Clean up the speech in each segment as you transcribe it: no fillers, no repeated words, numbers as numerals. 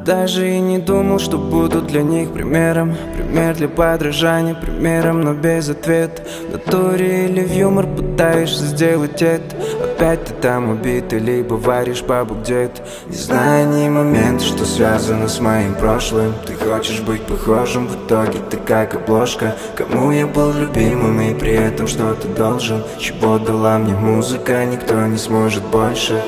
даже и не думал, что буду для них примером. Пример для подражания, примером, но без ответа. В натуре или в юмор пытаешься сделать это. Опять ты там убитый, либо варишь бабу где-то. Не знаю ни момента, что связано с моим прошлым. Ты хочешь быть похожим, в итоге ты как обложка. Кому я был любимым и при этом что-то должен. Чего дала мне музыка, никто не сможет больше.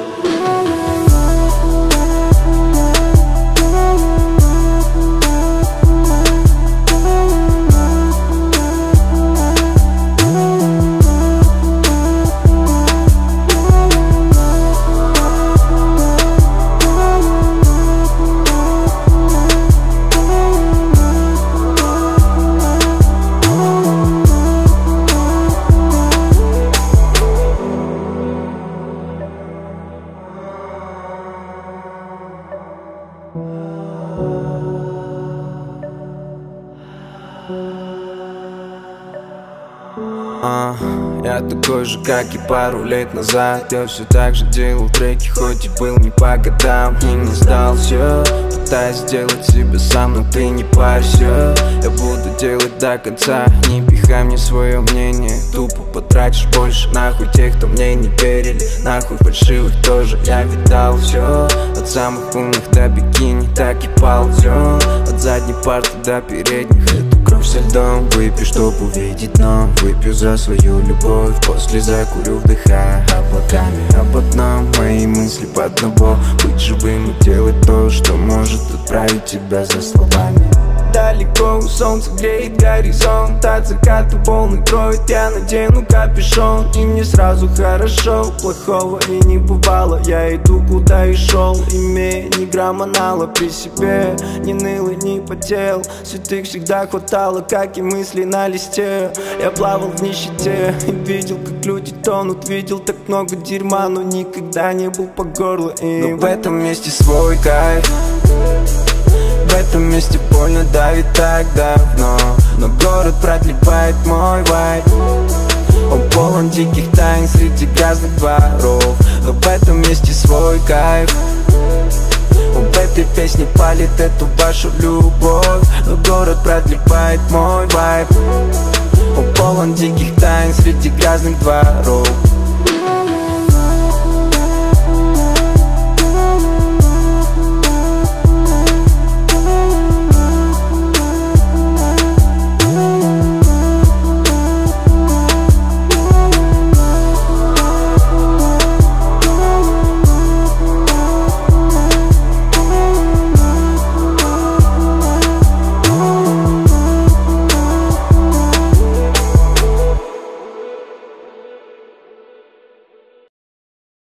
Я такой же, как и пару лет назад. Я все так же делал треки, хоть и был не по годам. И не сдался, пытаюсь сделать себя сам, но ты не парься. Я буду делать до конца, не пихай мне свое мнение. Тупо потратишь больше, нахуй тех, кто мне не верили. Нахуй фальшивых тоже, я видал все. От самых умных до бикини, так и ползем. От задней парты до передних. Эту кровь со льдом выпью, чтоб увидеть дно. Выпью за свою любовь, после закурю, вдыхая облаками об одном. Мои мысли по одного, быть живым и делать то, что может отправить тебя за словами. Далеко солнце греет горизонт, от заката волны кроет, я надену капюшон. И мне сразу хорошо, плохого и не бывало. Я иду куда и шел, имея ни грамма нала при себе. Не ныл и не потел, святых всегда хватало, как и мысли на листе. Я плавал в нищете и видел, как люди тонут. Видел так много дерьма, но никогда не был по горло. И но в этом месте свой кайф. В этом месте больно давит так давно, но город продлевает мой вайб. Он полон диких тайн среди грязных дворов. Но в этом месте свой кайф. Он в этой песне палит эту вашу любовь. Но город продлевает мой вайб. Он полон диких тайн среди грязных дворов.